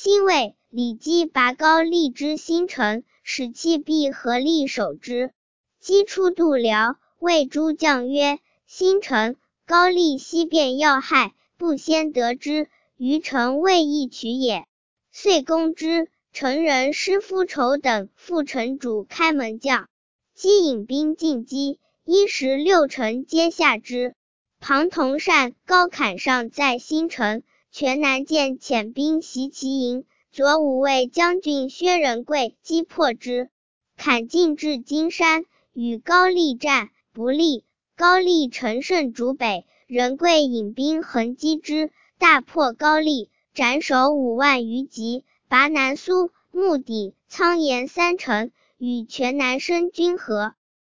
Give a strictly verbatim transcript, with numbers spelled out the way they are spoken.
辛未，李基拔高丽之新城，使其必合力守之。基出度辽，谓诸将曰：新城，高丽西辨要害，不先得之，余城未易取也。遂攻之。陈人师夫仇等副城主开门将，基引兵进击，一时六城皆下之。庞同善、高侃上在新城，全南见遣兵袭其营，左武卫将军薛仁贵击破之。侃进至金山，与高丽战，不利。高丽乘胜逐北，仁贵引兵横击之，大破高丽，斩首五万余级，拔南苏、木砥、苍岩三城，与全南生军合。